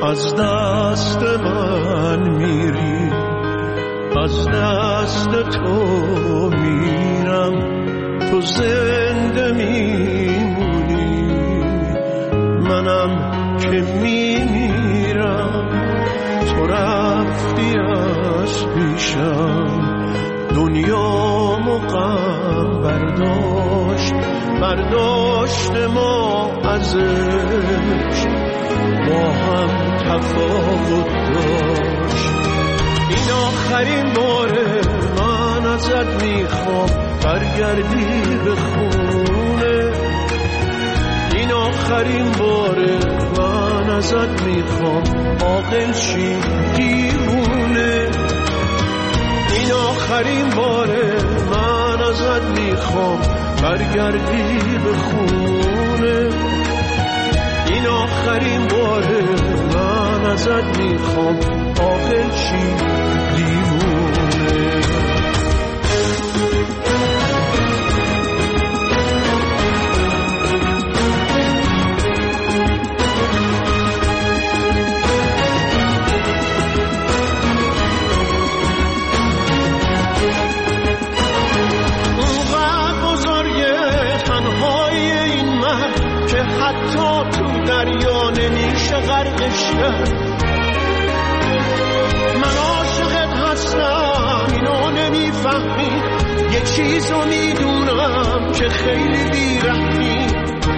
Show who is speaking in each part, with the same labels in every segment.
Speaker 1: از دست من میری، از دست تو میرم، تو زنده میمونی، منم که میمیرم. تو رفتی از پیشم، دنیامو غم برداشت ما ازش، با هم تفاوت داشت. این آخرین باره من ازت میخوام برگردی به خونه، این آخرین باره من ازت میخوام عاقل شی دیوونه، این آخرین باره من ازت میخوام برگردی به خونه، این آخرین باره من ازت میخوام عاقل شی دیوونه. حتی تو دریا نمیشه غرقش کرد، من عاشقت هستم اینو نمیفهمی، یه چیزو میدونم که خیلی بیرحمی،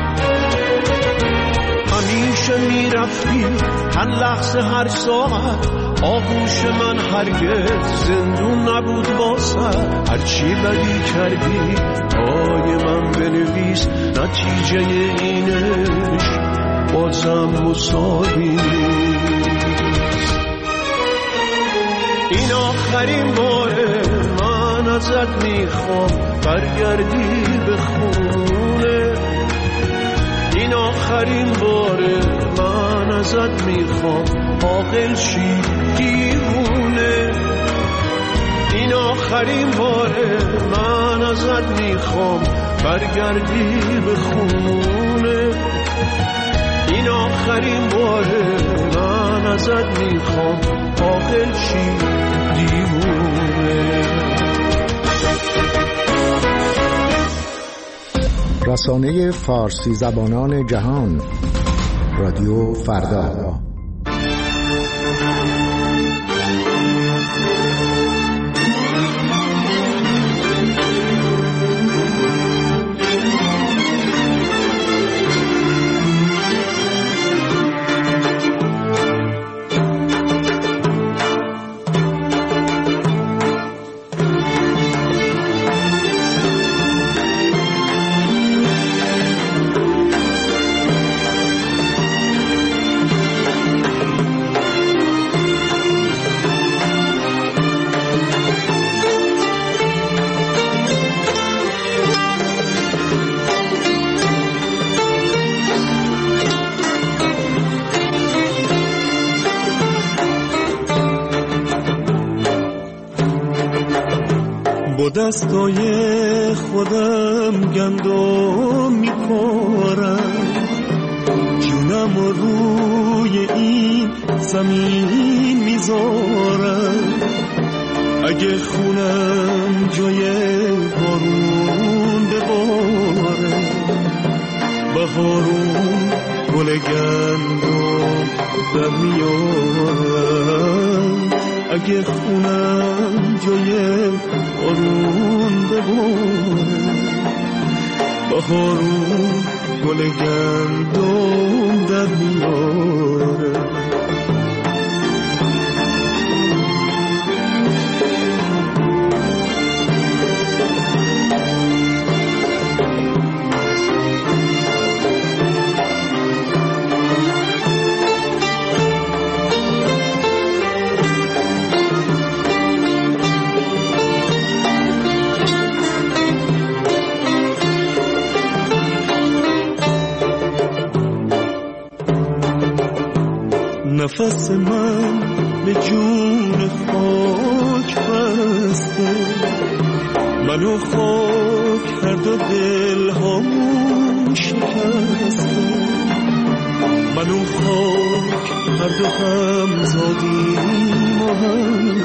Speaker 1: همیشه میرفتی هر لحظه هر ساعت، آغوش من هرگز زندون نبود واسه، هرچی بدی کردی پای من بنویس، نتیجه اینش بازم مساوی نیست. این آخرین باره من ازت میخوام برگردی به خونه، این آخرین باره من ازت میخوام عاقل شی دیوونه، این آخرین باره من ازت میخوام برگردی به خونه، این آخرین باره من ازت میخوام عاقل شی دیوونه.
Speaker 2: رسانه فارسی زبانان جهان، رادیو فردا.
Speaker 1: دستای خودم گندم میکارم، جونم روی این زمین میذارم، اگه خونم جای بارون بباره، بهارون گل گندم در میارم، اگه خونم جای بارون بباره، بهارون گل گندم در میاره. نفس من به جون خاک بسته، منو خاک کرد و دل هامون شکسته، من و خاک هر دو هم زادیم و هم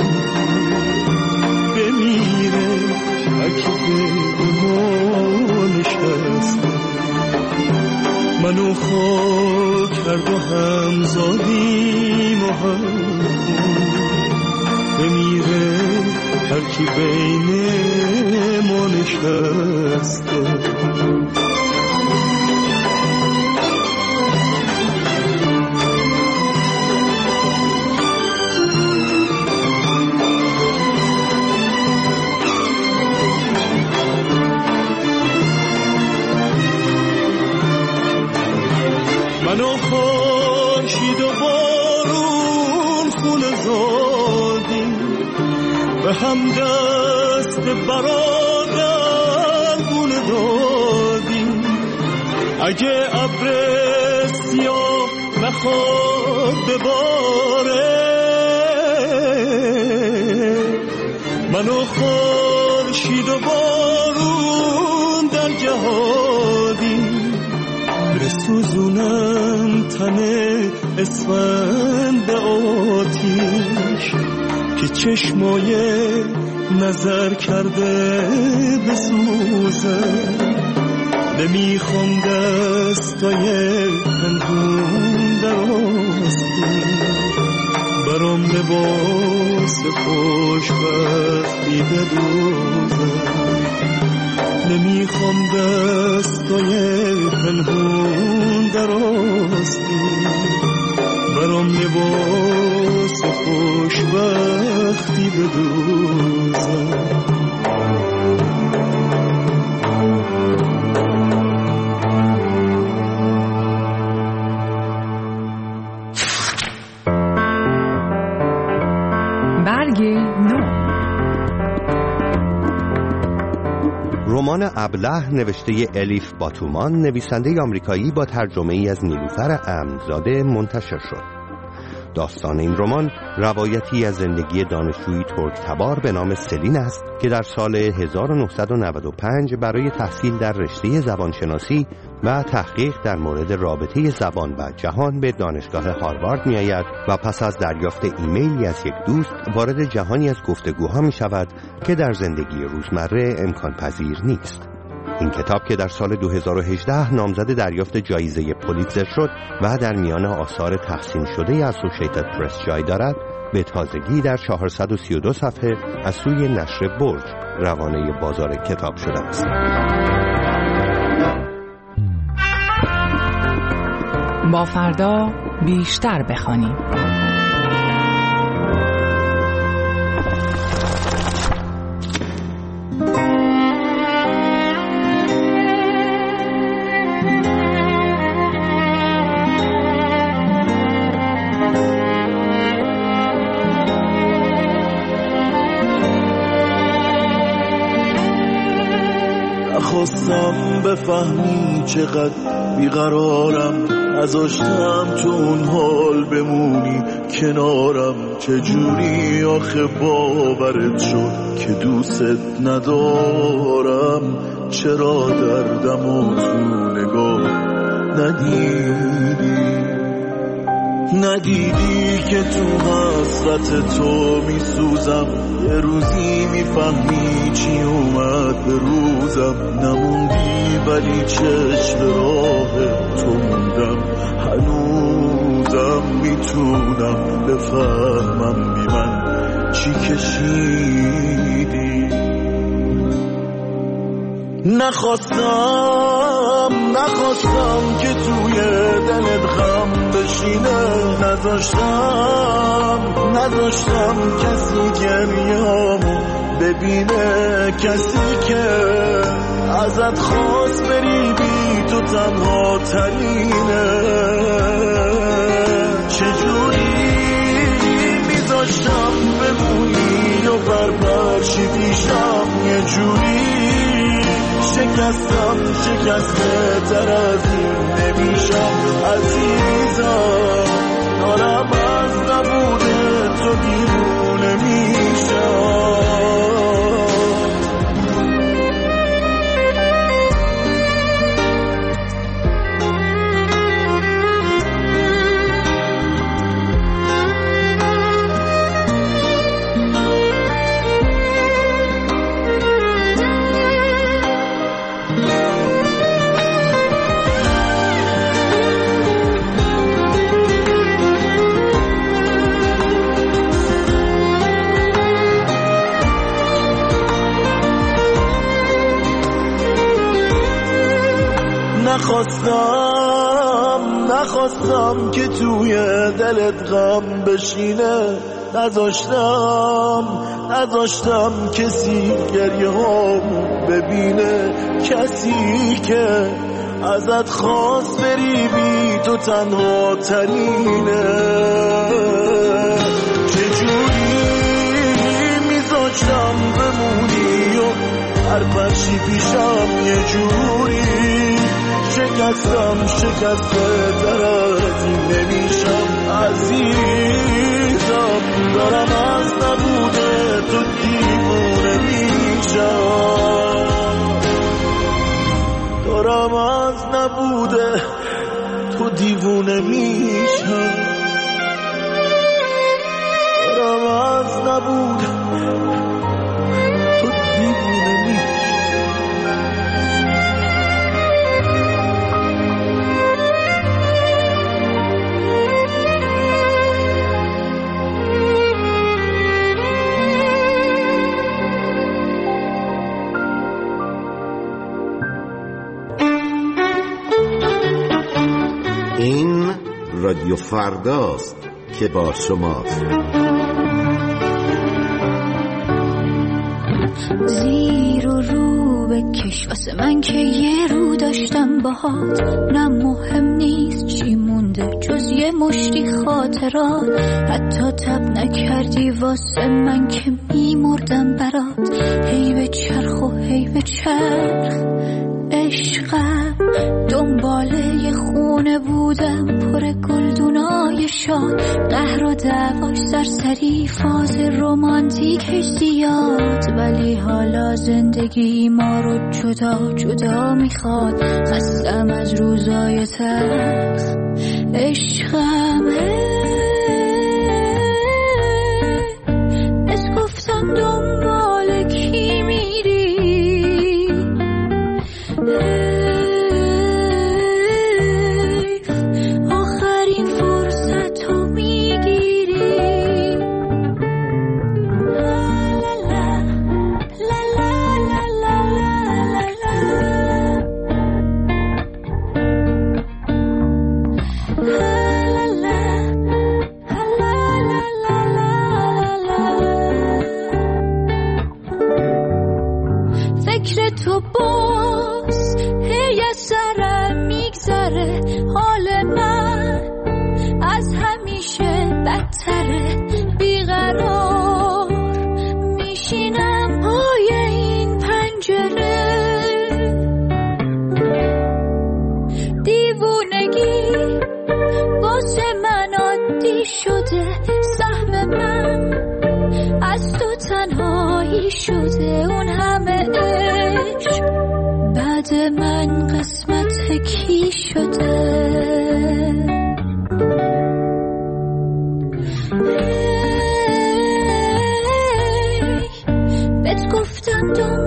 Speaker 1: بمیره هرکی به ما نشسته. من و خاک هر دو هم زادیم و هم بمیره هرکی بین ما نشسته. من و خورشید و بارون خونه زادیم، به هم دست برادر گونه دادیم. اگه ابر سیاه نخواد بباره، من و خورشید و بارون در جهادیم. بسوزونم تن اسفند به آتیش که چشمای نظر کرده بسوزه. نمیخوام دستای پنهون در آستین، برام لباس خوشبختی بدوزه. نمیخوام دستای پنهون در آستین، برام لباس خوشبختی بدوزم.
Speaker 3: برگ نو.
Speaker 4: رمان ابله نوشته الیف باتومان، نویسنده آمریکایی، با ترجمه ای از نیلوفر امن‌زاده منتشر شد. داستان این رمان روایتی از زندگی دانشجویی ترک تبار به نام سلین است که در سال 1995 برای تحصیل در رشته زبانشناسی و تحقیق در مورد رابطه زبان و جهان به دانشگاه هاروارد می آید و پس از دریافت ایمیلی از یک دوست وارد جهانی از گفتگوها می شود که در زندگی روزمره امکان پذیر نیست. این کتاب که در سال 2018 نامزد دریافت جایزه پولیتزر شد و در میان آثار تحسین شده اسوسییتد پرس جای دارد، به تازگی در 432 صفحه از سوی نشر برج روانه بازار کتاب شده است.
Speaker 3: با فردا بیشتر بخوانیم.
Speaker 1: خواستم بفهمی چقدر بیقرارم، نذاشتم تو اون حال بمونی کنارم. چجوری آخه باورت شد که دوست ندارم؟ چرا دردم و تو نگاه ندیدی که تو حسرت تو میسوزم؟ یه روزی میفهمی چی اومد به روزم. نموندی ولی چشم راه تو موندم، هنوزم میتونم بفهمم بی من چی کشیدی. نخواستم که توی دلت غم بشینه، نذاشتم کسی گریه‌امو ببینه، کسی که ازت خواست بری بی تو تنها ترینه. چجوری میذاشتم بمونی و بربرشی پیشم؟ یه جوری شکسته تر از این نمیشم عزیزم. دارم از نبود تو دیوونه میشم. نخواستم که توی دلت غم بشینه، نذاشتم کسی گریه هامو ببینه، کسی که ازت خواست بری بی تو تنها ترینه. چجوری میذاشتم بمونی و هر پرچی پیشم یه جوری شکسته در از این نمیشم عزیزم، دارم از نبوده تو دیوونه میشم، دارم از نبوده تو دیوونه میشم، دارم از نبوده تو دیوونه میشم.
Speaker 2: این رادیو فرداست که با شماست.
Speaker 5: زیر و رو بکش واسه من که یه رو داشتم باهات، نه مهم نیست چی مونده جز یه مشتی خاطرات، حتی تب نکردی واسه من که میمردم برات. هی به چرخ و هی به چرخ عشقم، دنباله خونه بودم پر گلدونای شاد، قهر و دعواش سرسری، فاز رومانتیکش زیاد، ولی حالا زندگی ما رو جدا جدا میخواد. خستم از روزای تلخ عشقم، بس گفتم دنبال کی میری، آخرین فرصت رو میگیری. فکر تو باز هی از سرم میگذره، حال من از همیشه بدتره، بیقرار میشینم پای این پنجره. دیوونگی واسه من عادی شده، سهم من از تو تنهایی شده، اون همه عشق بعد من قسمت کی شده. بهت گفتم